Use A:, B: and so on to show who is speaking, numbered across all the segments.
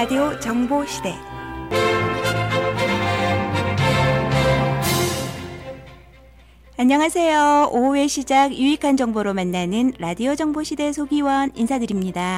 A: 라디오 정보시대. 안녕하세요. 오후의 시작 유익한 정보로 만나는 라디오 정보시대 소기원 인사드립니다.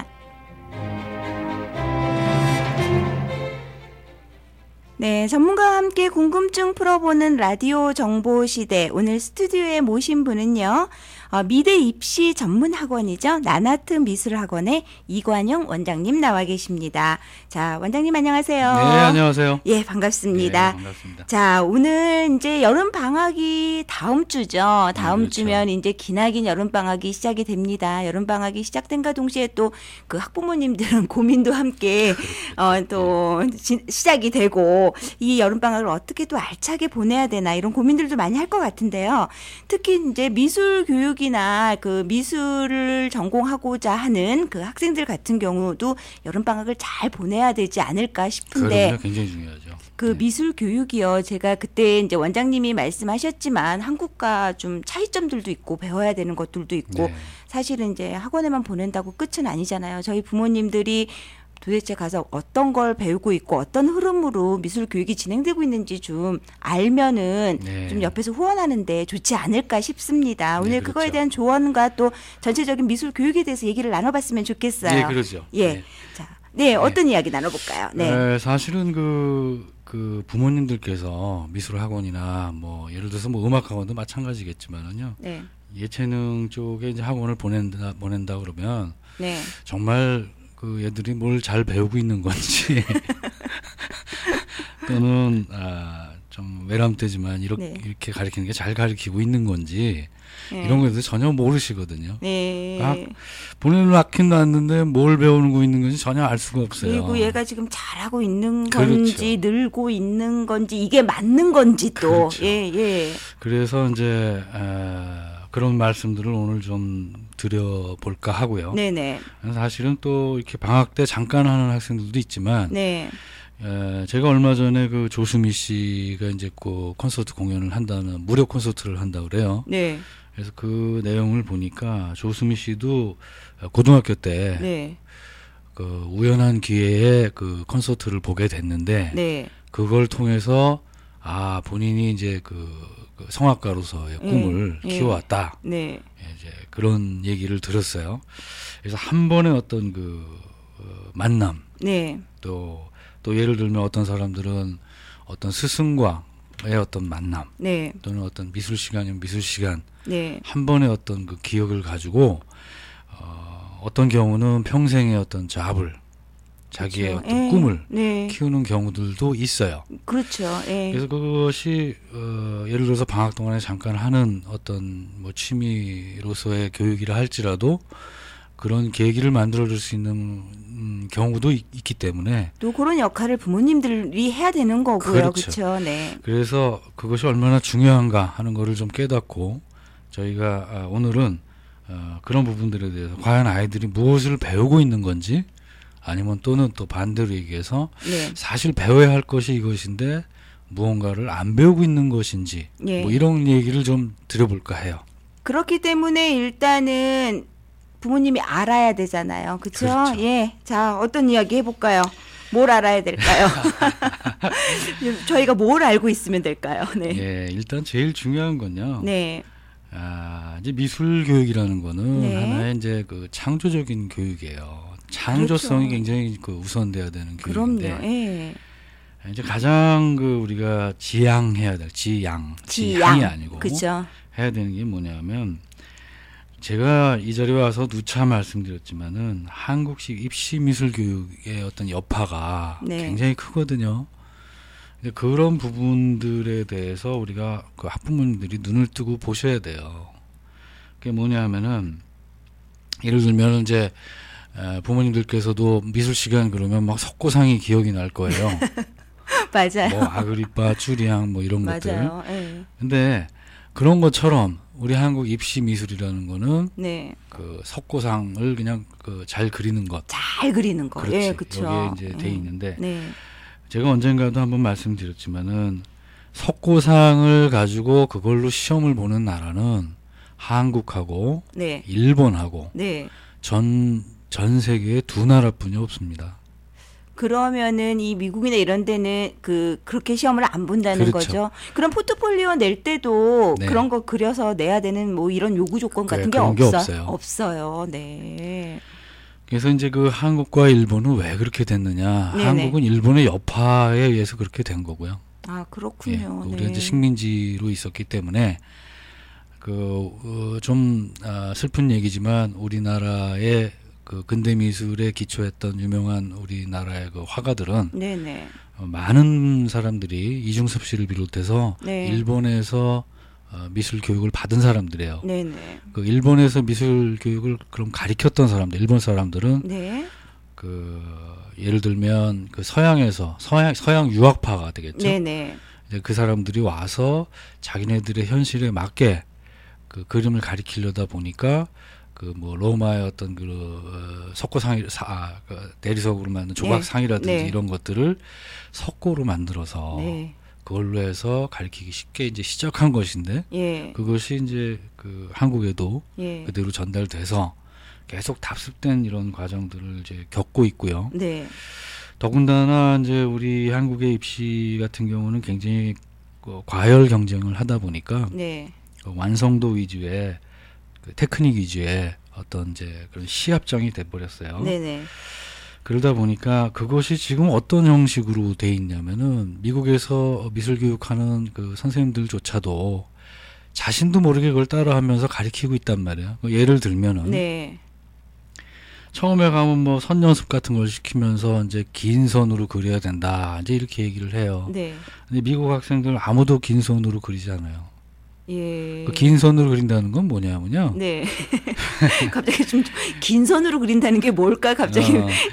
A: 네, 전문가와 함께 궁금증 풀어보는 라디오 정보시대. 오늘 스튜디오에 모신 분은요. 미대 입시 전문 학원이죠. 나나트 미술학원의 이관영 원장님 나와 계십니다. 자, 원장님 안녕하세요.
B: 네, 안녕하세요.
A: 예, 반갑습니다.
B: 네, 반갑습니다.
A: 자, 오늘 이제 여름 방학이 다음 주죠. 다음
B: 그렇죠.
A: 주면 이제 기나긴 여름 방학이 시작이 됩니다. 여름 방학이 시작된과 동시에 또 그 학부모님들은 고민도 함께 또 시작이 되고 이 여름 방학을 어떻게 또 알차게 보내야 되나 이런 고민들도 많이 할 것 같은데요. 특히 이제 미술 교육이나 그 미술을 전공하고자 하는 그 학생들 같은 경우도 여름 방학을 잘 보내야 되지 않을까 싶은데.
B: 그럼요, 굉장히 중요하죠.
A: 그 미술 교육이요. 제가 그때 이제 원장님이 말씀하셨지만 한국과 좀 차이점들도 있고 배워야 되는 것들도 있고 사실은 이제 학원에만 보낸다고 끝은 아니잖아요. 저희 부모님들이 도대체 가서 어떤 걸 배우고 있고 어떤 흐름으로 미술 교육이 진행되고 있는지 좀 알면은 좀 옆에서 후원하는데 좋지 않을까 싶습니다. 오늘
B: 그렇죠.
A: 그거에 대한 조언과 또 전체적인 미술 교육에 대해서 얘기를 나눠봤으면 좋겠어요.
B: 네, 그러죠.
A: 예. 자, 어떤 이야기 나눠볼까요? 네.
B: 사실은 그 부모님들께서 미술학원이나 뭐 예를 들어서 뭐 음악학원도 마찬가지겠지만은요.
A: 네.
B: 예체능 쪽에 이제 학원을 보낸다 그러면
A: 네.
B: 정말 그 애들이 뭘 잘 배우고 있는 건지 또는 좀 외람되지만 이렇게 가르치는 게 잘 가르치고 있는 건지 이런 것들 전혀 모르시거든요.
A: 네.
B: 보내놓긴 놨는데 뭘 배우고 있는 건지 전혀 알 수가 없어요.
A: 그리고 얘가 지금 잘하고 있는
B: 그렇죠.
A: 건지 늘고 있는 건지 이게 맞는 건지 또.
B: 그렇죠.
A: 예.
B: 그래서 이제 그런 말씀들을 오늘 좀 드려볼까 하고요.
A: 네네.
B: 사실은 또 이렇게 방학 때 잠깐 하는 학생들도 있지만
A: 네.
B: 제가 얼마 전에 그 조수미 씨가 이제 그 콘서트 공연을 한다는 무료 콘서트를 한다고 그래요.
A: 네.
B: 그래서 그 내용을 보니까 조수미 씨도 고등학교 때 그 우연한 기회에 그 콘서트를 보게 됐는데 그걸 통해서 본인이 이제 그 성악가로서의 꿈을 키워왔다. 이제 그런 얘기를 들었어요. 그래서 한 번의 어떤 그 만남, 또 예를 들면 어떤 사람들은 어떤 스승과의 어떤 만남, 또는 어떤 미술 시간이면 미술 시간, 한 번의 어떤 그 기억을 가지고 어떤 경우는 평생의 어떤 자기의
A: 그렇죠.
B: 어떤 꿈을 키우는 경우들도 있어요.
A: 그렇죠.
B: 그래서 그것이 예를 들어서 방학 동안에 잠깐 하는 어떤 뭐 취미로서의 교육이라 할지라도 그런 계기를 만들어줄 수 있는 경우도 있기 때문에
A: 또 그런 역할을 부모님들이 해야 되는 거고요. 그렇죠. 네.
B: 그래서 그것이 얼마나 중요한가 하는 거를 좀 깨닫고 저희가 오늘은 그런 부분들에 대해서 과연 아이들이 무엇을 배우고 있는 건지 아니면 또는 또 반대로 얘기해서 사실 배워야 할 것이 이것인데 무언가를 안 배우고 있는 것인지 뭐 이런 얘기를 좀 드려볼까 해요.
A: 그렇기 때문에 일단은 부모님이 알아야 되잖아요. 그렇죠? 자, 어떤 이야기 해볼까요? 뭘 알아야 될까요? 저희가 뭘 알고 있으면 될까요?
B: 일단 제일 중요한 건요. 이제 미술 교육이라는 거는 하나의 이제 그 창조적인 교육이에요. 창조성이 굉장히 그 우선돼야 되는 교육인데. 이제 가장 그 우리가 지향해야 될 지향이 아니고 해야 되는 게 뭐냐면 제가 이 자리에 와서 누차 말씀드렸지만은 한국식 입시 미술 교육의 어떤 여파가 굉장히 크거든요. 근데 그런 부분들에 대해서 우리가 그 학부모님들이 눈을 뜨고 보셔야 돼요. 그게 뭐냐면은 예를 들면 이제 부모님들께서도 미술 시간 그러면 막 석고상이 기억이 날 거예요.
A: 맞아요.
B: 뭐 아그리파, 추리앙 뭐 이런 것들.
A: 맞아요.
B: 근데 그런 것처럼 우리 한국 입시 미술이라는 거는 그 석고상을 그냥 그 잘 그리는 것.
A: 잘 그리는 거.
B: 그렇지.
A: 그렇죠.
B: 여기에 이제 돼 있는데 제가 언젠가도 한번 말씀드렸지만은 석고상을 가지고 그걸로 시험을 보는 나라는 한국하고 일본하고 전 세계에 두 나라뿐이 없습니다.
A: 그러면은 이 미국이나 이런 데는 그렇게 시험을 안 본다는
B: 그렇죠.
A: 거죠. 그럼 포트폴리오 낼 때도
B: 네.
A: 그런 거 그려서 내야 되는 뭐 이런 요구 조건 같은 게 없어요. 없어요. 네.
B: 그래서 이제 그 한국과 일본은 왜 그렇게 됐느냐?
A: 네네.
B: 한국은 일본의 여파에 의해서 그렇게 된 거고요.
A: 아, 그렇군요.
B: 예, 우리가
A: 네.
B: 이제 식민지로 있었기 때문에 좀 슬픈 얘기지만 우리나라의 그 근대 미술에 기초했던 유명한 우리나라의 그 화가들은
A: 네네.
B: 많은 사람들이 이중섭 씨를 비롯해서
A: 네.
B: 일본에서 미술 교육을 받은 사람들이에요.
A: 네네.
B: 그 일본에서 미술 교육을 그럼 가리켰던 사람들, 일본 사람들은
A: 네.
B: 예를 들면 그 서양에서 서양 유학파가 되겠죠.
A: 네네.
B: 이제 그 사람들이 와서 자기네들의 현실에 맞게 그 그림을 가리키려다 보니까 그 뭐 로마의 어떤 석고상이 대리석으로 만든 조각상이라든지
A: 네.
B: 이런 것들을 석고로 만들어서
A: 네.
B: 그걸로 해서 가리키기 쉽게 이제 시작한 것인데
A: 예.
B: 그것이 이제 그 한국에도
A: 예.
B: 그대로 전달돼서 계속 답습된 이런 과정들을 이제 겪고 있고요.
A: 네.
B: 더군다나 이제 우리 한국의 입시 같은 경우는 굉장히 과열 경쟁을 하다 보니까
A: 네.
B: 완성도 위주의 테크닉 위주의 어떤 이제 그런 시합장이 돼버렸어요.
A: 네네.
B: 그러다 보니까 그것이 지금 어떤 형식으로 돼 있냐면은 미국에서 미술 교육하는 그 선생님들조차도 자신도 모르게 그걸 따라하면서 가르치고 있단 말이에요. 예를 들면은
A: 네.
B: 처음에 가면 뭐 선 연습 같은 걸 시키면서 이제 긴 선으로 그려야 된다. 이제 이렇게 얘기를 해요.
A: 네.
B: 근데 미국 학생들 아무도 긴 선으로 그리지 않아요.
A: 예.
B: 그 긴 선으로 그린다는 건 뭐냐면요.
A: 네. 갑자기 좀 긴 선으로 그린다는 게 뭘까 갑자기.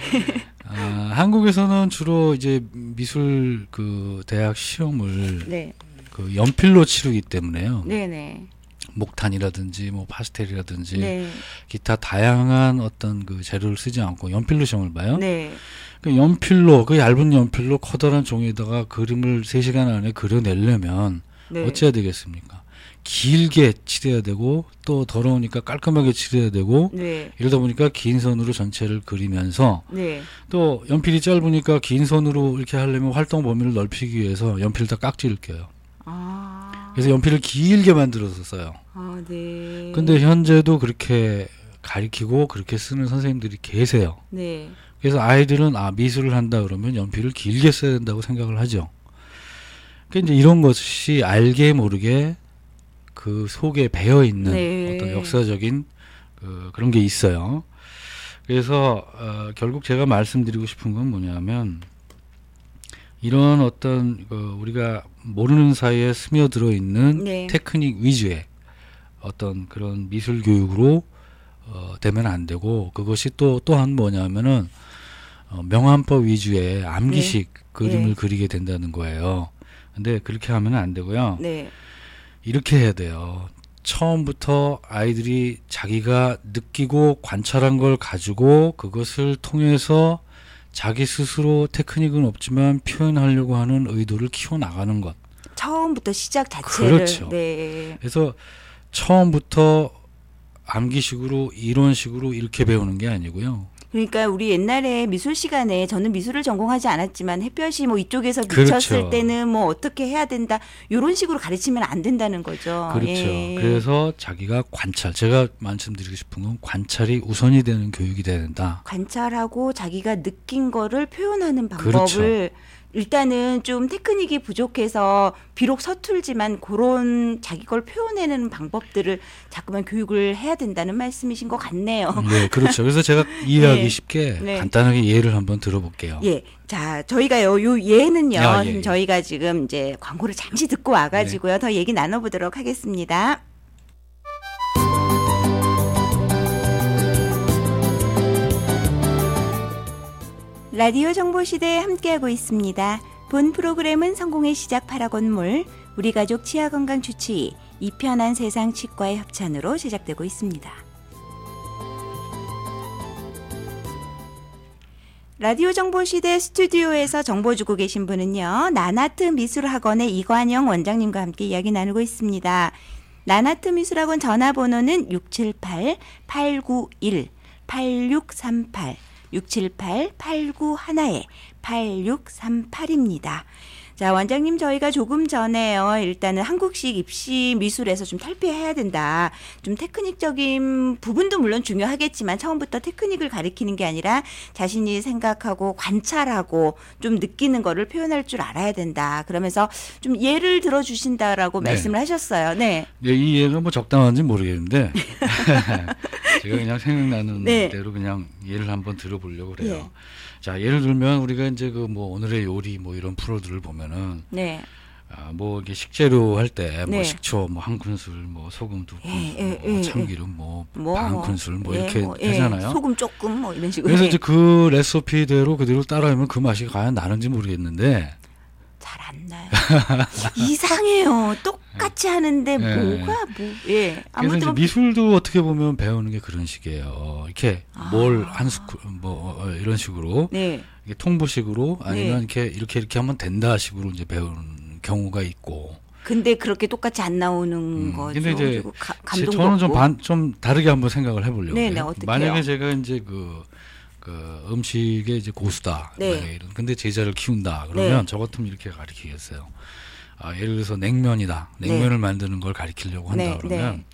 B: 한국에서는 주로 이제 미술 그 대학 시험을
A: 네.
B: 그 연필로 치르기 때문에요.
A: 네네.
B: 목탄이라든지 뭐 파스텔이라든지
A: 네.
B: 기타 다양한 어떤 그 재료를 쓰지 않고 연필로 시험을 봐요.
A: 네.
B: 그 연필로 그 얇은 연필로 커다란 종이에다가 그림을 3시간 안에 그려내려면
A: 네.
B: 어찌해야 되겠습니까? 길게 칠해야 되고 또 더러우니까 깔끔하게 칠해야 되고
A: 네.
B: 이러다 보니까 긴 선으로 전체를 그리면서
A: 네.
B: 또 연필이 짧으니까 긴 선으로 이렇게 하려면 활동 범위를 넓히기 위해서 연필을 다 깍지를 껴요. 그래서 연필을 길게 만들어서 써요.
A: 네.
B: 근데 현재도 그렇게 가리키고 그렇게 쓰는 선생님들이 계세요.
A: 네.
B: 그래서 아이들은 미술을 한다 그러면 연필을 길게 써야 된다고 생각을 하죠. 그러니까 이제 이런 것이 알게 모르게 그 속에 배어 있는
A: 네.
B: 어떤 역사적인 그런 게 있어요. 그래서 결국 제가 말씀드리고 싶은 건 뭐냐면 이런 어떤 우리가 모르는 사이에 스며들어 있는
A: 네.
B: 테크닉 위주의 어떤 그런 미술 교육으로 되면 안 되고 그것이 또한 뭐냐면은 명암법 위주의 암기식 그림을
A: 네.
B: 그리게 된다는 거예요. 근데 그렇게 하면 안 되고요.
A: 네.
B: 이렇게 해야 돼요. 처음부터 아이들이 자기가 느끼고 관찰한 걸 가지고 그것을 통해서 자기 스스로 테크닉은 없지만 표현하려고 하는 의도를 키워나가는 것.
A: 처음부터 시작 자체를.
B: 그렇죠.
A: 네.
B: 그래서 처음부터 암기식으로 이론식으로 이렇게 배우는 게 아니고요.
A: 그러니까 우리 옛날에 미술 시간에 저는 미술을 전공하지 않았지만 햇볕이 뭐 이쪽에서 비쳤을
B: 그렇죠.
A: 때는 뭐 어떻게 해야 된다 이런 식으로 가르치면 안 된다는 거죠.
B: 그렇죠.
A: 예.
B: 그래서 자기가 제가 말씀드리고 싶은 건 관찰이 우선이 되는 교육이 돼야 된다.
A: 관찰하고 자기가 느낀 거를 표현하는 방법을
B: 그렇죠.
A: 일단은 좀 테크닉이 부족해서 비록 서툴지만 그런 자기 걸 표현해내는 방법들을 자꾸만 교육을 해야 된다는 말씀이신 것 같네요.
B: 네, 그렇죠. 그래서 제가 이해하기
A: 네.
B: 쉽게
A: 네.
B: 간단하게 예를 한번 들어볼게요.
A: 예. 자, 저희가요, 요 예는요,
B: 예.
A: 저희가 지금 이제 광고를 잠시 듣고 와가지고요, 더 얘기 나눠보도록 하겠습니다. 라디오 정보시대에 함께하고 있습니다. 본 프로그램은 성공의 시작 파라곤몰, 우리 가족 치아건강 주치의, 이 편한 세상 치과의 협찬으로 제작되고 있습니다. 라디오 정보시대 스튜디오에서 정보 주고 계신 분은요. 나나트 미술학원의 이관영 원장님과 함께 이야기 나누고 있습니다. 나나트 미술학원 전화번호는 678-891-8638 678-8911-8638입니다. 자, 원장님, 저희가 조금 전에요. 일단은 한국식 입시 미술에서 좀 탈피해야 된다. 좀 테크닉적인 부분도 물론 중요하겠지만 처음부터 테크닉을 가리키는 게 아니라 자신이 생각하고 관찰하고 좀 느끼는 거를 표현할 줄 알아야 된다. 그러면서 좀 예를 들어 주신다라고 네. 말씀을 하셨어요. 네.
B: 네, 이 예가 뭐 적당한지 모르겠는데 제가 그냥 생각나는 네. 대로 그냥 예를 한번 들어보려고 그래요. 네. 자, 예를 들면 우리가 이제 그 뭐 오늘의 요리 뭐 이런 프로들을 보면은 네. 뭐 이게 식재료 할 때 뭐 네. 식초 뭐 한 큰술, 뭐 소금 두 큰술, 뭐 참기름 뭐 반 큰술 뭐 이렇게 하잖아요.
A: 소금 조금 뭐 이런 식으로.
B: 그래서 이제 그 레시피대로 그대로 따라하면 그 맛이 과연 나는지 모르겠는데
A: 잘 안 나요. 이상해요. 똑같이 하는데 뭐가 뭐. 예.
B: 그래서 이제 미술도 어떻게 보면 배우는 게 그런 식이에요. 이렇게 뭘 한 스쿨 뭐 이런 식으로 네. 이게 통보식으로 아니면 네. 이렇게 하면 된다 식으로 이제 배우는 경우가 있고.
A: 근데 그렇게 똑같이 안 나오는 거죠. 근데 이제
B: 저는 좀 다르게 한번 생각을 해보려고 해요. 만약에 제가 이제 그 음식의 이제 고수다. 네. 근데 제자를 키운다. 그러면 네. 저 같으면 이렇게 가르치겠어요. 예를 들어서 냉면이다. 냉면을 네. 만드는 걸 가르치려고 한다. 네. 그러면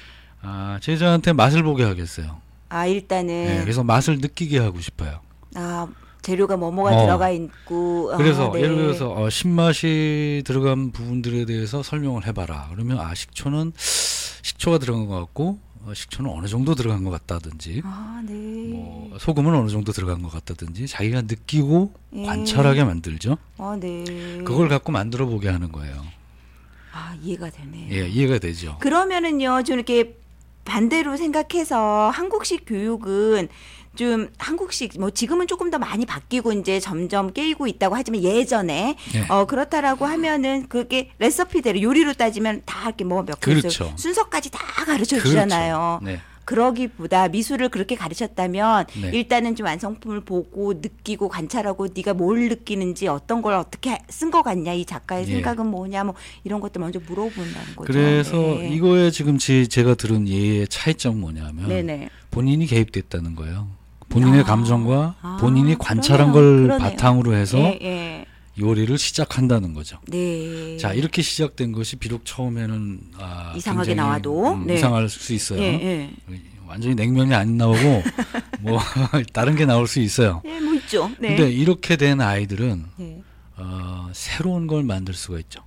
B: 제자한테 맛을 보게 하겠어요.
A: 일단은.
B: 네, 그래서 맛을 느끼게 하고 싶어요.
A: 재료가 뭐가 들어가 있고.
B: 그래서
A: 네.
B: 예를 들어서 신맛이 들어간 부분들에 대해서 설명을 해봐라. 그러면 식초가 들어간 것 같고 식초는 어느 정도 들어간 것 같다든지
A: 네.
B: 뭐 소금은 어느 정도 들어간 것 같다든지 자기가 느끼고 관찰하게 만들죠.
A: 네.
B: 그걸 갖고 만들어 보게 하는 거예요.
A: 이해가 되네요.
B: 예, 이해가 되죠.
A: 그러면은요, 좀 이렇게 반대로 생각해서 한국식 교육은 좀 한국식 뭐 지금은 조금 더 많이 바뀌고 이제 점점 깨이고 있다고 하지만 예전에 네. 그렇다라고 하면은 그게 레시피대로 요리로 따지면 다 이렇게 뭐 몇 개
B: 그렇죠.
A: 순서까지 다 가르쳐 주잖아요.
B: 그렇죠. 네.
A: 그러기보다 미술을 그렇게 가르쳤다면
B: 네.
A: 일단은 좀 완성품을 보고 느끼고 관찰하고 네가 뭘 느끼는지 어떤 걸 어떻게 쓴 것 같냐, 이 작가의 생각은 뭐냐, 뭐 이런 것들 먼저 물어본다는 거죠.
B: 그래서 이거에 지금 제가 들은 예의 차이점 뭐냐면
A: 네네. 본인이
B: 개입됐다는 거예요. 본인의 감정과 본인이 관찰한 걸 바탕으로 해서 요리를 시작한다는 거죠.
A: 네.
B: 자, 이렇게 시작된 것이 비록 처음에는
A: 이상하게 나와도
B: 이상할 수 있어요. 완전히 냉면이 안 나오고 뭐 다른 게 나올 수 있어요.
A: 뭐 있죠. 네.
B: 근데 이렇게 된 아이들은 새로운 걸 만들 수가 있죠.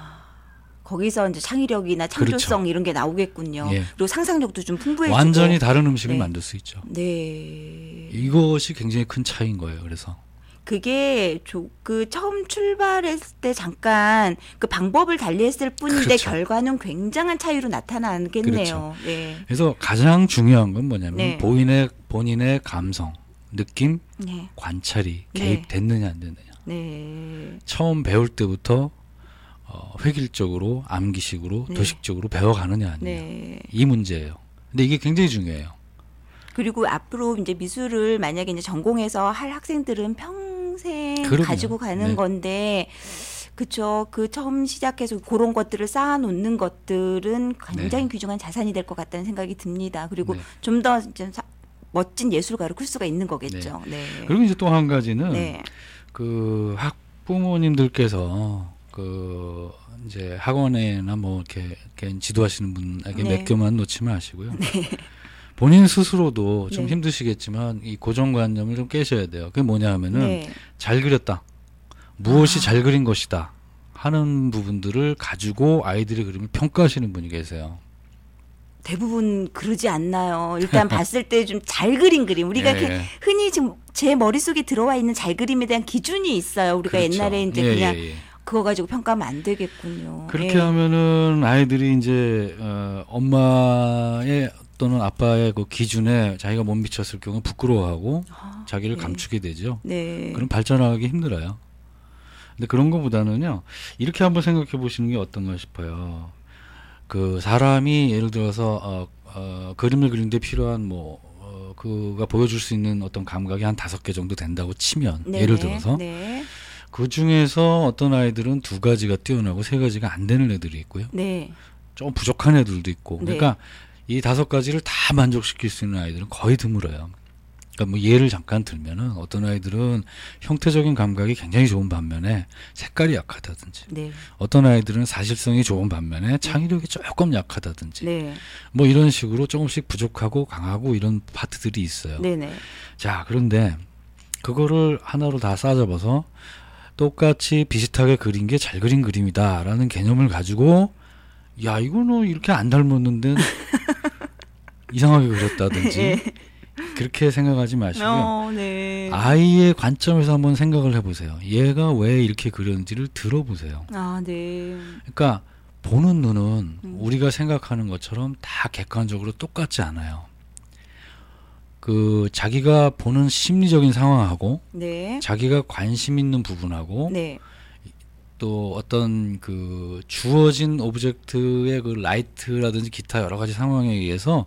A: 거기서 이제 창의력이나 창조성
B: 그렇죠.
A: 이런 게 나오겠군요. 그리고 상상력도 좀 풍부해지고.
B: 완전히 다른 음식을 만들 수 있죠.
A: 네.
B: 이것이 굉장히 큰 차이인 거예요. 그래서.
A: 그게 그 처음 출발했을 때 잠깐 그 방법을 달리했을 뿐인데 그렇죠. 결과는 굉장한 차이로 나타나겠네요.
B: 그렇죠.
A: 네.
B: 그래서 가장 중요한 건 뭐냐면 본인의 감성, 느낌, 관찰이 개입됐느냐 안 됐느냐.
A: 네.
B: 처음 배울 때부터 획일적으로 암기식으로 도식적으로 배워가느냐 아니냐. 이 문제예요. 근데 이게 굉장히 중요해요.
A: 그리고 앞으로 이제 미술을 만약에 이제 전공해서 할 학생들은 평생 가지고 가는 건데, 그렇죠. 그 처음 시작해서 그런 것들을 쌓아놓는 것들은 굉장히 귀중한 자산이 될 것 같다는 생각이 듭니다. 그리고 좀 더 멋진 예술가로 클 수가 있는 거겠죠. 네.
B: 그리고 이제 또 한 가지는 그 학부모님들께서 그 이제 학원에나 뭐 이렇게 지도하시는 분에게 몇 개만 놓지 마시고요. 본인 스스로도 좀 힘드시겠지만 이 고정관념을 좀 깨셔야 돼요. 그게 뭐냐 하면은 잘 그렸다. 무엇이 잘 그린 것이다 하는 부분들을 가지고 아이들의 그림을 평가하시는 분이 계세요.
A: 대부분 그러지 않나요? 일단 봤을 때 좀 잘 그린 그림. 우리가 이렇게 흔히 지금 제 머릿속에 들어와 있는 잘 그림에 대한 기준이 있어요. 우리가
B: 그렇죠.
A: 옛날에 이제 그냥 그거 가지고 평가하면 안 되겠군요.
B: 그렇게 하면은 아이들이 이제 엄마의 또는 아빠의 그 기준에 자기가 못 미쳤을 경우 부끄러워하고 자기를 감추게 되죠. 그럼 발전하기 힘들어요. 근데 그런 것보다는요. 이렇게 한번 생각해 보시는 게 어떤가 싶어요. 그 사람이 예를 들어서 그림을 그리는데 필요한 그가 보여줄 수 있는 어떤 감각이 한 5개 정도 된다고 치면 예를 들어서 그 중에서 어떤 아이들은 2가지가 뛰어나고 3가지가 안 되는 애들이 있고요. 좀 부족한 애들도 있고. 그러니까 이 5가지를 다 만족시킬 수 있는 아이들은 거의 드물어요. 그러니까 뭐 예를 잠깐 들면은 어떤 아이들은 형태적인 감각이 굉장히 좋은 반면에 색깔이 약하다든지,
A: 네.
B: 어떤 아이들은 사실성이 좋은 반면에 창의력이 조금 약하다든지,
A: 네.
B: 뭐 이런 식으로 조금씩 부족하고 강하고 이런 파트들이 있어요.
A: 네네.
B: 자, 그런데 그거를 하나로 다 싸잡아서 똑같이 비슷하게 그린 게 잘 그린 그림이다라는 개념을 가지고 야, 이거는 이렇게 안 닮았는데 이상하게 그렸다든지
A: 네.
B: 그렇게 생각하지 마시고요.
A: 네.
B: 아이의 관점에서 한번 생각을 해보세요. 얘가 왜 이렇게 그렸는지를 들어보세요.
A: 아, 네.
B: 그러니까 보는 눈은 우리가 생각하는 것처럼 다 객관적으로 똑같지 않아요. 그 자기가 보는 심리적인 상황하고
A: 네.
B: 자기가 관심 있는 부분하고
A: 네.
B: 또 어떤 그 주어진 오브젝트의 그 라이트라든지 기타 여러 가지 상황에 의해서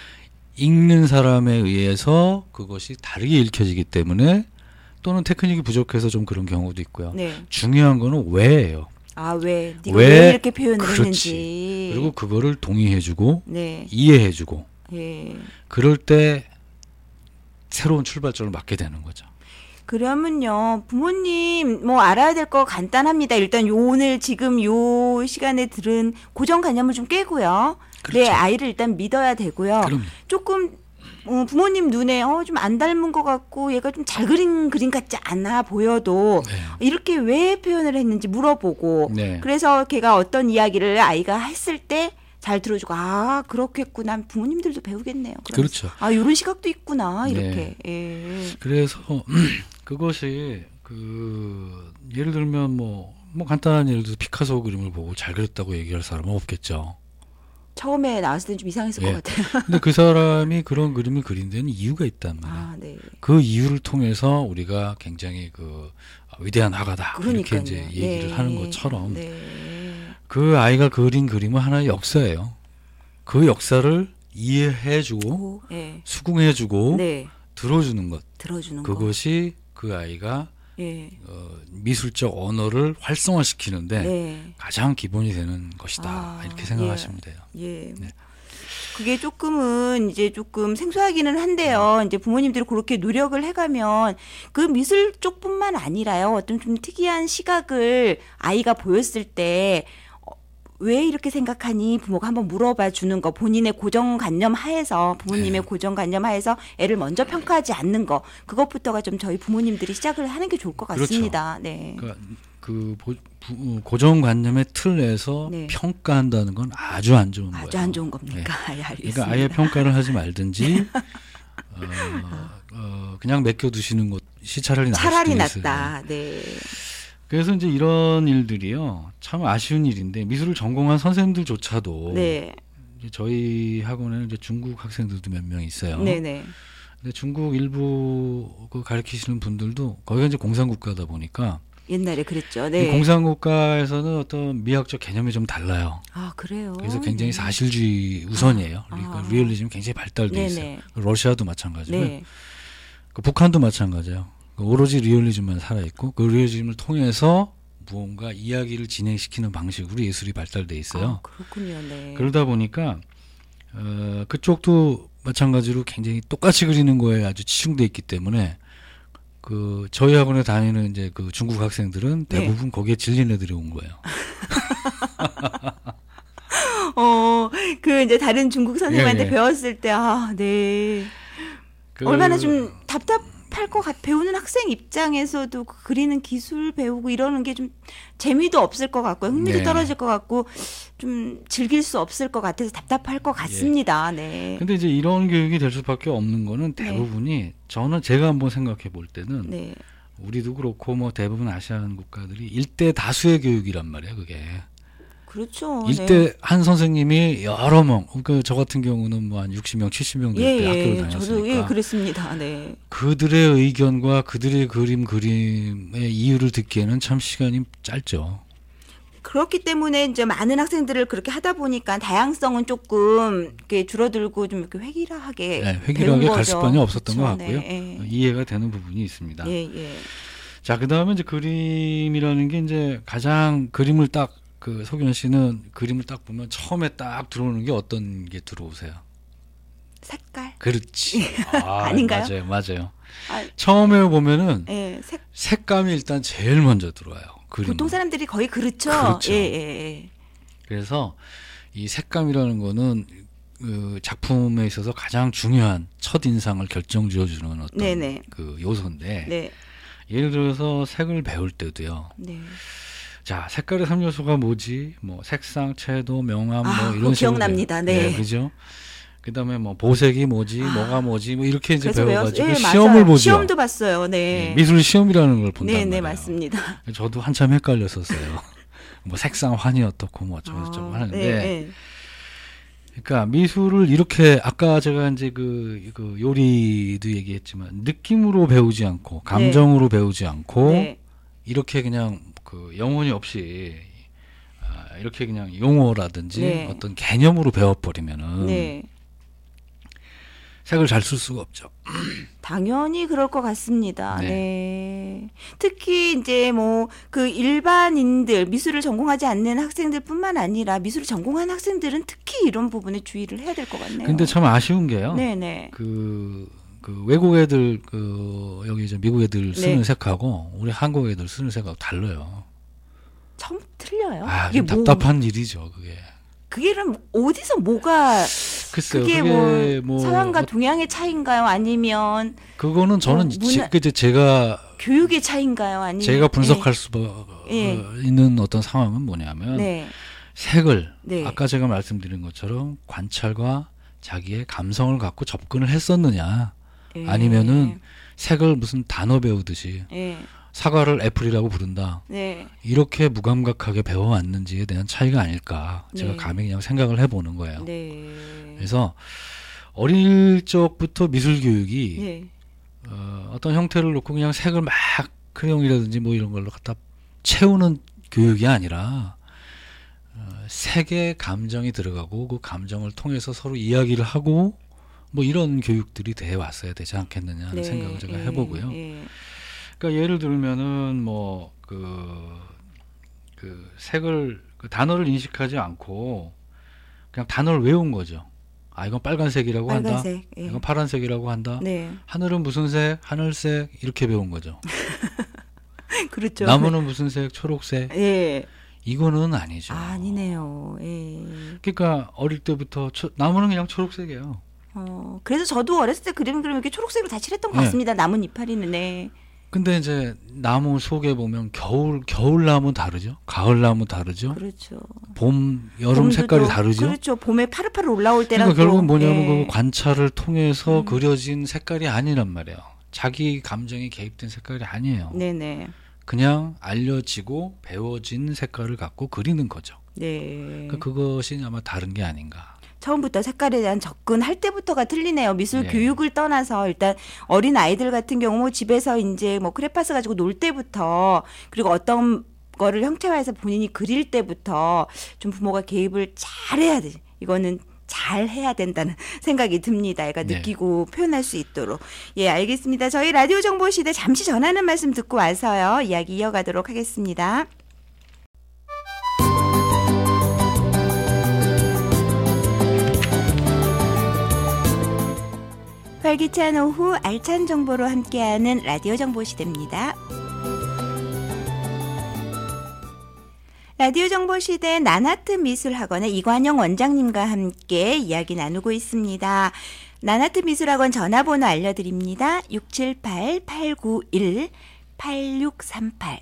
B: 읽는 사람에 의해서 그것이 다르게 읽혀지기 때문에 또는 테크닉이 부족해서 좀 그런 경우도 있고요.
A: 네.
B: 중요한 거는 왜예요.
A: 아, 왜? 네가 왜 이렇게 표현을
B: 그렇지.
A: 했는지.
B: 그리고 그거를 동의해주고
A: 네.
B: 이해해주고
A: 예.
B: 그럴 때 새로운 출발점을 맞게 되는 거죠.
A: 그러면요, 부모님 뭐 알아야 될 거 간단합니다. 일단 오늘 지금 요 시간에 들은 고정관념을 좀 깨고요.
B: 그렇죠.
A: 내 아이를 일단 믿어야 되고요.
B: 그럼요.
A: 조금 부모님 눈에 좀 안 닮은 것 같고 얘가 좀 잘 그린 그림 같지 않아 보여도
B: 네.
A: 이렇게 왜 표현을 했는지 물어보고
B: 네.
A: 그래서 걔가 어떤 이야기를 아이가 했을 때 잘 들어주고 아 그렇겠구나 부모님들도 배우겠네요.
B: 그렇죠.
A: 아 이런 시각도 있구나 이렇게.
B: 네.
A: 예.
B: 그래서 그것이 그 예를 들면 뭐 간단한 예를 들어서 피카소 그림을 보고 잘 그렸다고 얘기할 사람은 없겠죠.
A: 처음에 나왔을 때는 좀 이상했을 것 같아요.
B: 근데 그 사람이 그런 그림을 그린 데는 이유가 있단 말이에요.
A: 아, 네.
B: 그 이유를 통해서 우리가 굉장히 그 위대한 화가다
A: 그러니까요.
B: 이렇게 이제 얘기를
A: 네.
B: 하는 것처럼
A: 네.
B: 그 아이가 그린 그림은 하나의 역사예요. 그 역사를 이해해주고
A: 네.
B: 수긍해주고
A: 네.
B: 들어주는 것.
A: 들어주는
B: 그것이 그 아이가
A: 예.
B: 미술적 언어를 활성화시키는데
A: 네.
B: 가장 기본이 되는 것이다. 이렇게 생각하시면 돼요.
A: 예.
B: 네.
A: 그게 조금은 이제 조금 생소하기는 한데요. 이제 부모님들이 그렇게 노력을 해가면 그 미술 쪽뿐만 아니라요. 어떤 좀 특이한 시각을 아이가 보였을 때 왜 이렇게 생각하니 부모가 한번 물어봐 주는 거 본인의 고정관념 하에서 부모님의 고정관념 하에서 애를 먼저 평가하지 않는 거 그것부터가 좀 저희 부모님들이 시작을 하는 게 좋을 것 같습니다.
B: 그렇죠.
A: 네.
B: 그러니까 그 고정관념의 틀 내에서
A: 네.
B: 평가한다는 건 아주 안 좋은 거예요.
A: 아주 안 좋은 겁니까?
B: 네.
A: 예, 알겠습니다.
B: 그러니까 아예 평가를 하지 말든지 그냥 맡겨두시는 것이 차라리
A: 낫다. 네.
B: 그래서 이제 이런 일들이요 참 아쉬운 일인데 미술을 전공한 선생님들조차도
A: 네.
B: 이제 저희 학원에는 이제 중국 학생들도 몇 명 있어요.
A: 네네.
B: 근데 중국 일부 그 가르치시는 분들도 거기가 이제 공산국가다 보니까
A: 옛날에 그랬죠. 네.
B: 이 공산국가에서는 어떤 미학적 개념이 좀 달라요.
A: 아 그래요.
B: 그래서 굉장히 사실주의 우선이에요. 그러니까 리얼리즘이 굉장히 발달돼 있어요. 러시아도 마찬가지고요.
A: 네.
B: 그 북한도 마찬가지예요. 오로지 리얼리즘만 살아있고 그 리얼리즘을 통해서 무언가 이야기를 진행시키는 방식으로 예술이 발달돼 있어요.
A: 아, 그렇군요. 네.
B: 그러다 보니까 그쪽도 마찬가지로 굉장히 똑같이 그리는 거에 아주 치중돼 있기 때문에 그 저희 학원에 다니는 이제 그 중국 학생들은 대부분 거기에 질린 애들이 온 거예요.
A: 그 이제 다른 중국 선생님한테
B: 예.
A: 배웠을 때 네. 얼마나 좀 답답할 것 같. 배우는 학생 입장에서도 그 그리는 기술 배우고 이러는 게 좀 재미도 없을 것 같고 흥미도
B: 네.
A: 떨어질 것 같고 좀 즐길 수 없을 것 같아서 답답할 것 같습니다. 네.
B: 근데 이제 이런 교육이 될 수밖에 없는 거는 대부분이 저는 제가 한번 생각해 볼 때는
A: 네.
B: 우리도 그렇고 뭐 대부분 아시안 국가들이 일대 다수의 교육이란 말이에요, 그게.
A: 그렇죠.
B: 일대 한 선생님이 여러 명, 그러니까 저 같은 경우는 뭐 한 60명, 70명 될 때 학교를 다녔으니까.
A: 저도 그랬습니다. 네.
B: 그들의 의견과 그들의 그림의 이유를 듣기에는 참 시간이 짧죠.
A: 그렇기 때문에 이제 많은 학생들을 그렇게 하다 보니까 다양성은 조금 이렇게 줄어들고 좀 이렇게 획일화하게
B: 획일화하게 갈 수밖에 없었던
A: 그렇죠.
B: 것 같고요.
A: 네.
B: 이해가 되는 부분이 있습니다.
A: 예.
B: 자, 그다음에 이제 그림이라는 게 이제 가장 그림을 딱 서균 씨는 그림을 딱 보면 처음에 딱 들어오는 게 어떤 게 들어오세요?
A: 색깔.
B: 그렇지.
A: 아닌가요?
B: 맞아요. 처음에 보면은
A: 네,
B: 색감이 일단 제일 먼저 들어와요. 그림은.
A: 보통 사람들이 거의 그렇죠.
B: 그렇죠.
A: 예.
B: 그래서 이 색감이라는 거는 그 작품에 있어서 가장 중요한 첫 인상을 결정 지어주는 어떤
A: 네네.
B: 그 요소인데
A: 네.
B: 예를 들어서 색을 배울 때도요.
A: 네.
B: 자, 색깔의 3요소가 뭐지? 뭐 색상, 채도, 명암 뭐 이런 식으로
A: 기억납니다. 네.
B: 그죠? 그다음에 뭐 보색이 뭐지, 뭐가 뭐지, 뭐 이렇게 이제 배워가지고
A: 네,
B: 시험을
A: 맞아요.
B: 보죠.
A: 시험도 봤어요. 네.
B: 미술 시험이라는 걸 본단 말이에요.
A: 네, 맞습니다.
B: 저도 한참 헷갈렸었어요. 뭐 색상 환이 어떻고 뭐 저쩌고 하는데,
A: 네.
B: 그러니까 미술을 이렇게 아까 제가 이제 그 요리도 얘기했지만 느낌으로 배우지 않고 감정으로 배우지 않고 이렇게 그냥 그 영혼이 없이 이렇게 그냥 용어라든지 어떤 개념으로 배워버리면은. 색을 잘 쓸 수가 없죠.
A: 당연히 그럴 것 같습니다. 네. 특히 이제 뭐 그 일반인들 미술을 전공하지 않는 학생들뿐만 아니라 미술을 전공한 학생들은 특히 이런 부분에 주의를 해야 될 것 같네요.
B: 근데 참 아쉬운 게요.
A: 네네.
B: 그 외국 애들 여기 이제 미국 애들 쓰는 색하고 우리 한국 애들 쓰는 색하고 달라요.
A: 처음 틀려요.
B: 이게 좀 답답한 일이죠, 그게.
A: 그게 그럼 어디서 뭐가
B: 글쎄요,
A: 그게 뭐 서양과 동양의 차이인가요? 아니면
B: 그거는 저는 제가
A: 교육의 차이인가요? 아니면
B: 제가 분석할 수 있는 어떤 상황은 뭐냐면 색을 아까 제가 말씀드린 것처럼 관찰과 자기의 감성을 갖고 접근을 했었느냐 아니면은 색을 무슨 단어 배우듯이 사과를 애플이라고 부른다. 이렇게 무감각하게 배워왔는지에 대한 차이가 아닐까. 제가 감히 그냥 생각을 해보는 거예요. 그래서 어릴 적부터 미술 교육이 어떤 형태를 놓고 그냥 색을 막 크레용이라든지 뭐 이런 걸로 갖다 채우는 교육이 아니라 색의 감정이 들어가고 그 감정을 통해서 서로 이야기를 하고 뭐 이런 교육들이 돼 왔어야 되지 않겠느냐 하는 생각을 제가 해보고요. 그러니까 예를 들면은 뭐 그 색을 그 단어를 인식하지 않고 그냥 단어를 외운 거죠. 이건 빨간색이라고 한다. 이건 파란색이라고 한다. 하늘은 무슨 색, 하늘색 이렇게 배운 거죠.
A: 그렇죠.
B: 나무는 무슨 색, 초록색. 이거는 아니죠.
A: 아니네요.
B: 그러니까 어릴 때부터 나무는 그냥 초록색이에요.
A: 그래서 저도 어렸을 때 그림 이렇게 초록색으로 다 칠했던 것 같습니다. 나무 이파리는.
B: 근데 이제 나무 속에 보면 겨울 나무 다르죠. 가을 나무 다르죠.
A: 그렇죠.
B: 봄, 여름 색깔이 다르죠.
A: 그렇죠. 봄에 파릇파릇 올라올 때랑
B: 그러니까 결국은 뭐냐면 그 관찰을 통해서 그려진 색깔이 아니란 말이에요. 자기 감정이 개입된 색깔이 아니에요.
A: 네네.
B: 그냥 알려지고 배워진 색깔을 갖고 그리는 거죠. 그러니까 그것이 아마 다른 게 아닌가.
A: 처음부터 색깔에 대한 접근할 때부터가 틀리네요. 미술 교육을 떠나서 일단 어린 아이들 같은 경우 뭐 집에서 이제 뭐 크레파스 가지고 놀 때부터 그리고 어떤 거를 형태화해서 본인이 그릴 때부터 좀 부모가 개입을 잘해야 돼. 이거는 잘 해야 된다는 생각이 듭니다. 애가 느끼고 표현할 수 있도록. 알겠습니다. 저희 라디오 정보 시대 잠시 전하는 말씀 듣고 와서요. 이야기 이어가도록 하겠습니다. 활기찬 오후 알찬 정보로 함께하는 라디오 정보 시대입니다. 라디오 정보 시대 나나트 미술학원의 이관영 원장님과 함께 이야기 나누고 있습니다. 나나트 미술학원 전화번호 알려드립니다. 678-891-8638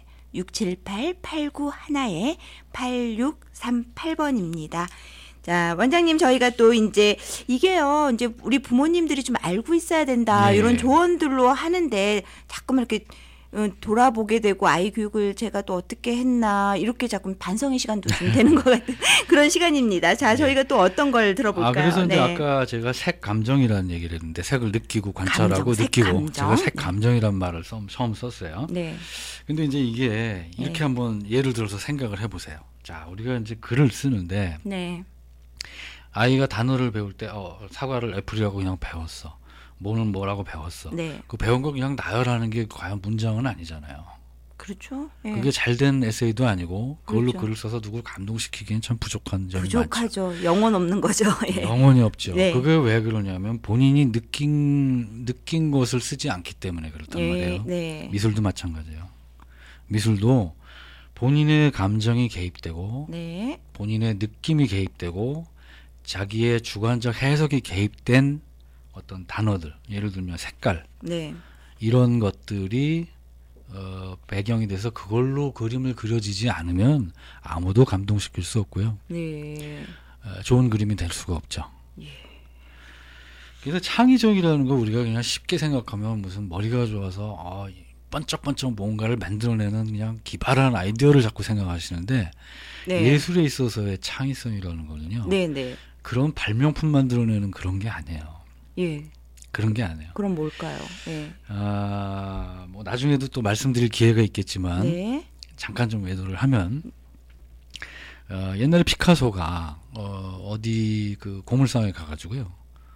A: 678-891-8638번입니다. 자, 원장님, 저희가 또 이제 이게요, 이제 우리 부모님들이 좀 알고 있어야 된다, 이런 조언들로 하는데 자꾸만 이렇게 돌아보게 되고 아이 교육을 제가 또 어떻게 했나, 이렇게 자꾸 반성의 시간도 좀 되는 것 같은 그런 시간입니다. 자, 저희가 또 어떤 걸 들어볼까요?
B: 그래서 이제 아까 제가 색 감정이라는 얘기를 했는데 색을 느끼고 관찰하고 느끼고 제가 색 감정이라는 말을 처음 썼어요. 근데 이제 이게 이렇게 한번 예를 들어서 생각을 해보세요. 자, 우리가 이제 글을 쓰는데 아이가 단어를 배울 때 사과를 애플이라고 그냥 배웠어. 뭐는 뭐라고 배웠어. 그 배운 거 그냥 나열하는 게 과연 문장은 아니잖아요.
A: 그렇죠. 예.
B: 그게 잘된 에세이도 아니고 그걸로
A: 그렇죠.
B: 글을 써서 누굴 감동시키기엔 참 부족한 점이
A: 부족하죠.
B: 많죠.
A: 영혼 없는 거죠. 예.
B: 영혼이 없죠.
A: 네.
B: 그게 왜 그러냐면 본인이 느낀 것을 쓰지 않기 때문에 그렇단 말이에요.
A: 네.
B: 미술도 마찬가지예요. 미술도 본인의 감정이 개입되고
A: 네.
B: 본인의 느낌이 개입되고 자기의 주관적 해석이 개입된 어떤 단어들, 예를 들면 색깔,
A: 네.
B: 이런 것들이 배경이 돼서 그걸로 그림을 그려지지 않으면 아무도 감동시킬 수 없고요.
A: 네.
B: 좋은 그림이 될 수가 없죠.
A: 예.
B: 그래서 창의적이라는 거 우리가 그냥 쉽게 생각하면 무슨 머리가 좋아서 번쩍번쩍 뭔가를 만들어내는 그냥 기발한 아이디어를 자꾸 생각하시는데
A: 네.
B: 예술에 있어서의 창의성이라는 거는요.
A: 네, 네.
B: 그런 발명품 만들어내는 그런 게 아니에요.
A: 예.
B: 그런 게 아니에요.
A: 그럼 뭘까요? 예.
B: 뭐 나중에도 또 말씀드릴 기회가 있겠지만
A: 네.
B: 잠깐 좀 외도를 하면 옛날에 피카소가 어디 그 고물상에 가가지고요.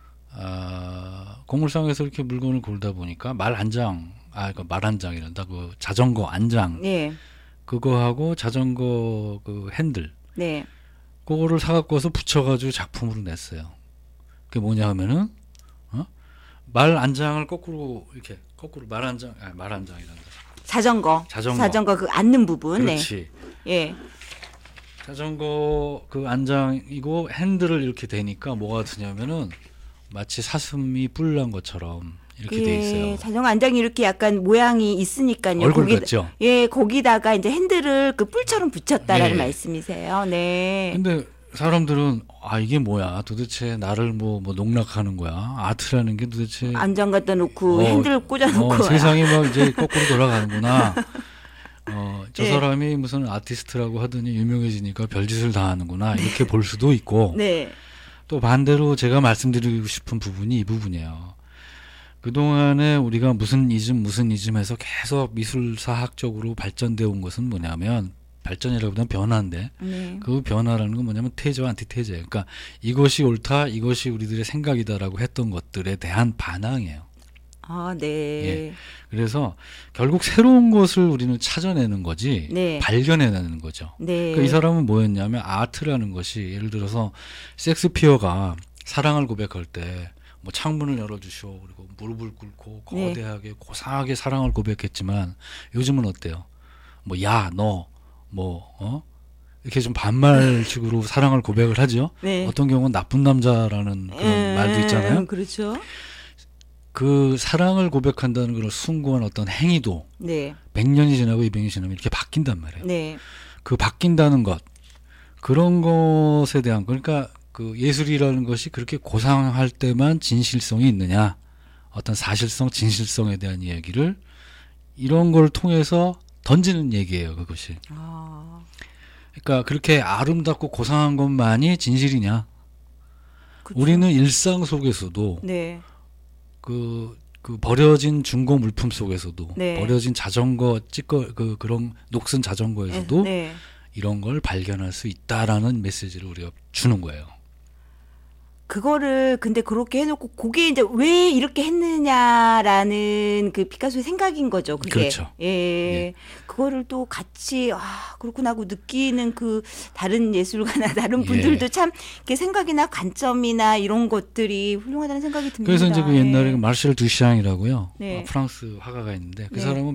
B: 고물상에서 이렇게 물건을 골다 보니까 말 한 장이란다. 그 자전거 안장.
A: 네.
B: 그거하고 자전거 그 핸들.
A: 네.
B: 그거를 사갖고 와서 붙여가지고 작품으로 냈어요. 그게 뭐냐 하면은 말 안장을 거꾸로 말 안장이란다.
A: 자전거 그 앉는 부분.
B: 그렇지.
A: 네. 예.
B: 자전거 그 안장이고 핸들을 이렇게 대니까 뭐가 드냐면은 마치 사슴이 뿔난 것처럼 이렇게 돼 있어요.
A: 자전거 안장이 이렇게 약간 모양이 있으니까요.
B: 얼굴 같죠?
A: 예, 거기다가 이제 핸들을 그 뿔처럼 붙였다라는
B: 네.
A: 말씀이세요. 네.
B: 근데 사람들은 이게 뭐야? 도대체 나를 뭐 농락하는 거야? 아트라는 게 도대체
A: 안장 갖다 놓고 핸들 꽂아놓고
B: 세상이 막 이제 거꾸로 돌아가는구나. 저
A: 네.
B: 사람이 무슨 아티스트라고 하더니 유명해지니까 별짓을 다 하는구나. 이렇게 볼 수도 있고.
A: 네.
B: 또 반대로 제가 말씀드리고 싶은 부분이 이 부분이에요. 그동안에 우리가 무슨 이즘 해서 계속 미술사학적으로 발전되어 온 것은 뭐냐면 발전이라기보다는 변화인데
A: 네.
B: 그 변화라는 건 뭐냐면 테제와 안티테제예요. 그러니까 이것이 옳다, 이것이 우리들의 생각이다라고 했던 것들에 대한 반항이에요.
A: 네.
B: 예. 그래서 결국 새로운 것을 우리는 찾아내는 거지
A: 네.
B: 발견해내는 거죠.
A: 네.
B: 그러니까 이 사람은 뭐였냐면 아트라는 것이 예를 들어서 섹스피어가 사랑을 고백할 때 뭐 창문을 열어주시오 그리고 무릎을 꿇고 거대하게 고상하게 사랑을 고백했지만 요즘은 어때요? 뭐 야 너 뭐 이렇게 좀 반말식으로 사랑을 고백을 하죠.
A: 네.
B: 어떤 경우는 나쁜 남자라는 그런 말도 있잖아요.
A: 그렇죠.
B: 그 사랑을 고백한다는 그런 숭고한 어떤 행위도
A: 네.
B: 100년이 지나고 200년이 지나면 이렇게 바뀐단 말이에요.
A: 네.
B: 그 바뀐다는 것 그런 것에 대한 그러니까 그 예술이라는 것이 그렇게 고상할 때만 진실성이 있느냐 어떤 사실성 진실성에 대한 이야기를 이런 걸 통해서 던지는 얘기예요. 그것이. 그러니까 그렇게 아름답고 고상한 것만이 진실이냐. 그쵸. 우리는 일상 속에서도
A: 네.
B: 그 버려진 중고 물품 속에서도
A: 네.
B: 버려진 자전거 그런 녹슨 자전거에서도
A: 네.
B: 이런 걸 발견할 수 있다라는 메시지를 우리가 주는 거예요.
A: 그거를 근데 그렇게 해놓고 그게 이제 왜 이렇게 했느냐라는 그 피카소의 생각인 거죠. 그게.
B: 그렇죠.
A: 예. 그거를 또 같이 그렇구나 하고 느끼는 그 다른 예술가나 다른 분들도 참 이렇게 생각이나 관점이나 이런 것들이 훌륭하다는 생각이 듭니다.
B: 그래서 이제 그 옛날에 마르셀 두샹이라고요.
A: 네.
B: 프랑스 화가가 있는데 그
A: 네.
B: 사람은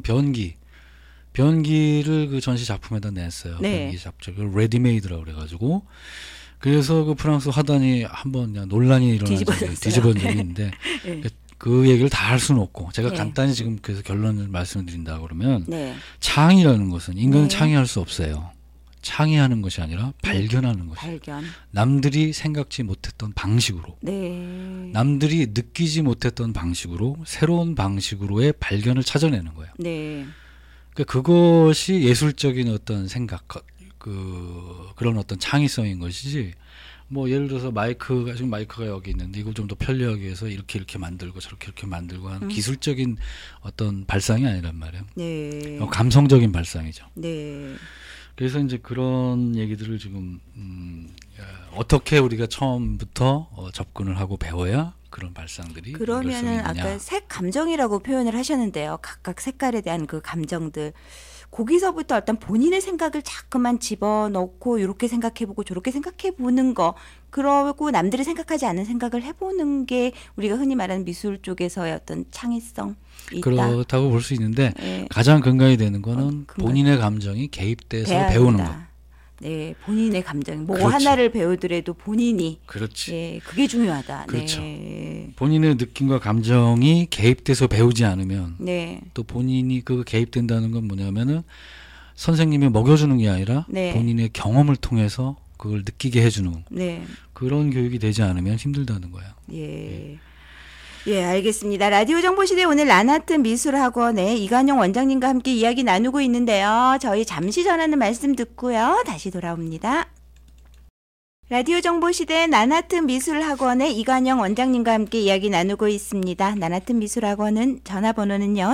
B: 변기를 그 전시 작품에다 냈어요.
A: 네.
B: 변기 작품, 레디메이드라고 그래가지고. 그래서 그 프랑스 화단이 한번 그냥 논란이 일어난 적이 뒤집어진 적이 있는데
A: 네.
B: 그 얘기를 다 할 수는 없고 제가
A: 네.
B: 간단히 지금 그래서 결론을 말씀을 드린다 그러면
A: 네.
B: 창의라는 것은 인간은
A: 네.
B: 창의할 수 없어요. 창의하는 것이 아니라 발견하는 것이에요.
A: 발견.
B: 남들이 생각지 못했던 방식으로
A: 네.
B: 남들이 느끼지 못했던 방식으로 새로운 방식으로의 발견을 찾아내는 거예요.
A: 네.
B: 그러니까 그것이 예술적인 어떤 생각 그런 어떤 창의성인 것이지 뭐 예를 들어서 마이크가 여기 있는데 이걸 좀 더 편리하게 해서 이렇게 만들고 저렇게 만들고 하는 기술적인 어떤 발상이 아니란 말이에요.
A: 네.
B: 감성적인 발상이죠.
A: 네.
B: 그래서 이제 그런 얘기들을 지금 어떻게 우리가 처음부터 접근을 하고 배워야 그런 발상들이
A: 그러면은 아까 색 감정이라고 표현을 하셨는데요. 각각 색깔에 대한 그 감정들 거기서부터 어떤 본인의 생각을 자꾸만 집어넣고 이렇게 생각해보고 저렇게 생각해보는 거, 그러고 남들이 생각하지 않은 생각을 해보는 게 우리가 흔히 말하는 미술 쪽에서의 어떤 창의성 있다.
B: 그렇다고 볼 수 있는데 네. 가장 근간이 되는 거는 본인의 감정이 개입돼서 배우는 것.
A: 네, 본인의 감정. 뭐 그렇지. 하나를 배우더라도 본인이.
B: 그렇지.
A: 네, 그게 중요하다.
B: 그렇죠.
A: 네.
B: 본인의 느낌과 감정이 개입돼서 배우지 않으면 또 본인이 그 개입된다는 건 뭐냐면은 선생님이 먹여주는 게 아니라 본인의 경험을 통해서 그걸 느끼게 해주는 그런 교육이 되지 않으면 힘들다는 거예요.
A: 예. 예, 알겠습니다. 라디오 정보시대 오늘 란하트 미술학원의 이관영 원장님과 함께 이야기 나누고 있는데요. 저희 잠시 전하는 말씀 듣고요. 다시 돌아옵니다. 라디오 정보시대 란하트 미술학원의 이관영 원장님과 함께 이야기 나누고 있습니다. 란하트 미술학원은 전화번호는요.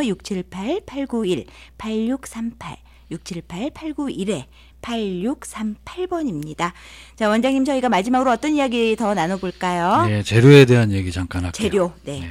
A: 678-891-8638 678-891-8638번입니다. 자, 원장님 저희가 마지막으로 어떤 이야기 더 나눠볼까요?
B: 네, 재료에 대한 얘기 잠깐 할게요.
A: 재료, 네.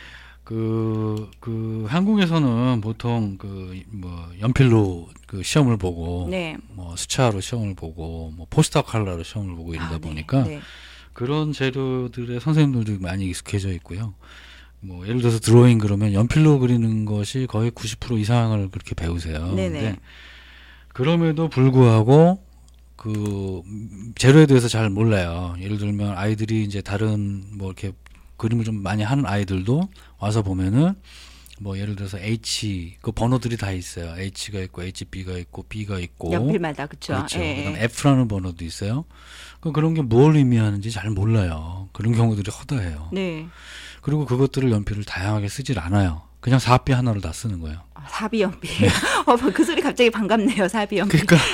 B: 한국에서는 보통 뭐 연필로 그 시험을 보고, 뭐 수차로 시험을 보고, 뭐 포스터 컬러로 시험을 보고 이러다 보니까 그런 재료들의 선생님들도 많이 익숙해져 있고요. 뭐 예를 들어서 드로잉 그러면 연필로 그리는 것이 거의 90% 이상을 그렇게 배우세요. 근데 그럼에도 불구하고 그 재료에 대해서 잘 몰라요. 예를 들면 아이들이 이제 다른 뭐 이렇게 그림을 좀 많이 하는 아이들도 와서 보면은 뭐 예를 들어서 H 그 번호들이 다 있어요. H가 있고 HB가 있고 B가 있고
A: 연필마다 그렇죠.
B: 그다음에 F라는 번호도 있어요. 그런 게 뭘 의미하는지 잘 몰라요. 그런 경우들이 허다해요.
A: 네.
B: 그리고 그것들을 연필을 다양하게 쓰질 않아요. 그냥 사비 하나를 다 쓰는 거예요.
A: 사비 연필. 네. 그 소리 갑자기 반갑네요. 사비 연필.
B: 그러니까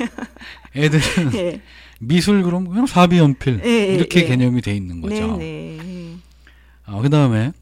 B: 애들은 미술 그럼 그냥 사비 연필 이렇게 개념이 돼 있는 거죠. 그다음에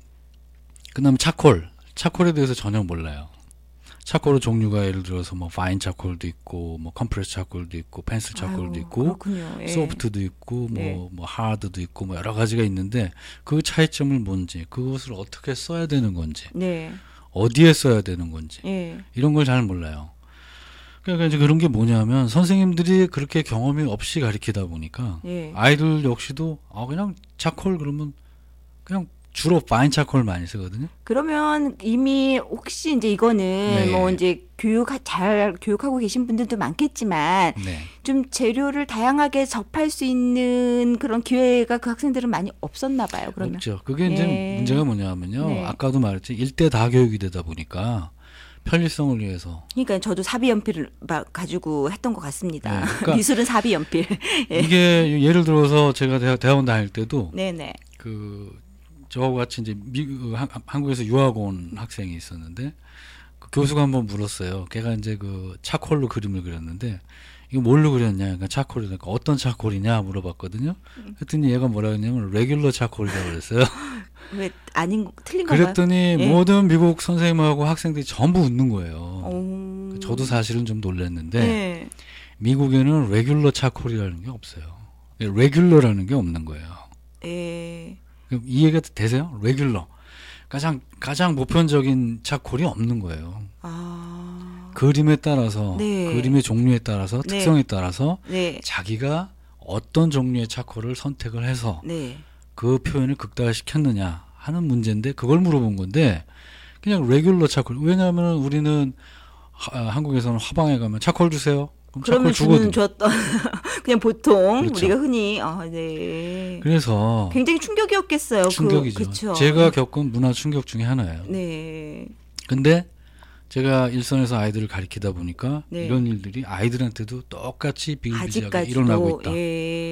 B: 차콜에 대해서 전혀 몰라요. 차콜의 종류가 예를 들어서 뭐 파인 차콜도 있고 뭐 컴프레스 차콜도 있고 펜슬 차콜도 있고 소프트도 있고 뭐 하드도 있고 뭐 여러 가지가 있는데 그 차이점을 뭔지 그것을 어떻게 써야 되는 건지 어디에 써야 되는 건지 이런 걸 잘 몰라요. 그러니까 이제 그런 게 뭐냐면 선생님들이 그렇게 경험이 없이 가르치다 보니까 아이들 역시도 그냥 차콜 그러면 그냥 주로 파인 차콜 많이 쓰거든요.
A: 그러면 이미 혹시 이제 이거는 뭐 이제 잘 교육하고 계신 분들도 많겠지만 좀 재료를 다양하게 접할 수 있는 그런 기회가 그 학생들은 많이 없었나 봐요. 그러면
B: 없죠. 그게 이제 문제가 뭐냐면요. 아까도 말했지 1대 다교육이 되다 보니까 편리성을 위해서.
A: 그러니까 저도 사비 연필을 가지고 했던 것 같습니다. 그러니까 미술은 사비 연필.
B: 이게 예를 들어서 제가 대학원 다닐 때도 저하고 같이 이제 한국에서 유학 온 학생이 있었는데 그 교수가 한번 물었어요. 걔가 이제 그 차콜로 그림을 그렸는데 이거 뭘로 그렸냐? 그러니까 차콜이니까 어떤 차콜이냐 물어봤거든요. 그랬더니 얘가 뭐라 했냐면 레귤러 차콜이라고 그랬어요.
A: 왜 틀린 건가요?
B: 그랬더니 모든 미국 선생님하고 학생들이 전부 웃는 거예요. 저도 사실은 좀 놀랐는데 미국에는 레귤러 차콜이라는 게 없어요. 레귤러라는 게 없는 거예요. 이해가 되세요? 레귤러. 가장 보편적인 차콜이 없는 거예요. 그림에 따라서, 그림의 종류에 따라서, 특성에 따라서 자기가 어떤 종류의 차콜을 선택을 해서 그 표현을 극대화시켰느냐 하는 문제인데 그걸 물어본 건데 그냥 레귤러 차콜. 왜냐하면 우리는 한국에서는 화방에 가면 차콜 주세요.
A: 그러면 줬던 그냥 보통
B: 그렇죠.
A: 우리가 흔히
B: 그래서
A: 굉장히 충격이었겠어요.
B: 충격이죠. 제가 겪은 문화 충격 중에 하나예요. 근데 제가 일선에서 아이들을 가르치다 보니까 이런 일들이 아이들한테도 똑같이 비일비재하게 일어나고 있다.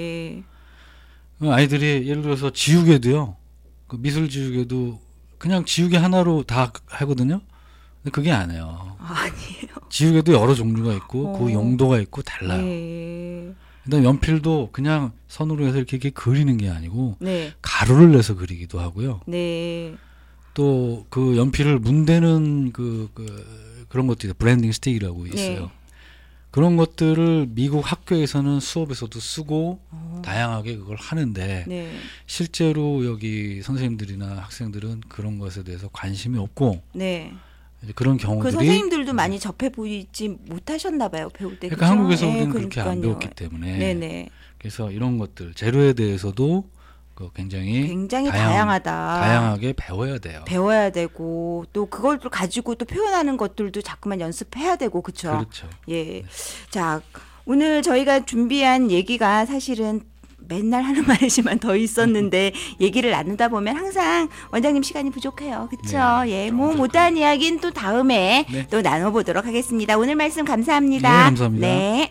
B: 아이들이 예를 들어서 지우개도요. 그 미술 지우개도 그냥 지우개 하나로 다 하거든요. 근데 그게 아니에요.
A: 아니에요.
B: 지우개도 여러 종류가 있고 그 용도가 있고 달라요. 그다음 연필도 그냥 선으로 해서 이렇게 그리는 게 아니고 가루를 내서 그리기도 하고요. 또 그 연필을 문대는 그런 것도 브랜딩 스틱이라고 있어요. 그런 것들을 미국 학교에서는 수업에서도 쓰고 다양하게 그걸 하는데 실제로 여기 선생님들이나 학생들은 그런 것에 대해서 관심이 없고 그런 경우들이
A: 선생님들도 많이 접해 보이지 못하셨나 봐요. 배울 때.
B: 그러니까 한국에서 우리는 그렇게 안 배웠기 때문에.
A: 네네.
B: 그래서 이런 것들 재료에 대해서도 굉장히 다양하게 배워야 돼요.
A: 배워야 되고 또 그걸 또 가지고 또 표현하는 것들도 자꾸만 연습해야 되고 그렇죠.
B: 그렇죠.
A: 예.
B: 네.
A: 자, 오늘 저희가 준비한 얘기가 사실은 맨날 하는 말이지만 더 있었는데 얘기를 나누다 보면 항상 원장님 시간이 부족해요. 그렇죠?
B: 네,
A: 예. 뭐 못한 이야기는 또 다음에 또 나눠보도록 하겠습니다. 오늘 말씀 감사합니다.
B: 네, 감사합니다.
A: 네.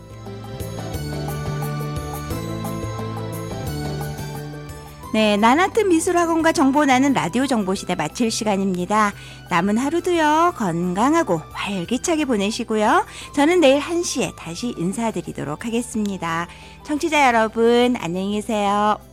A: 네, 나나트 미술학원과 정보나는 라디오 정보시대 마칠 시간입니다. 남은 하루도요 건강하고 활기차게 보내시고요. 저는 내일 1시에 다시 인사드리도록 하겠습니다. 청취자 여러분 안녕히 계세요.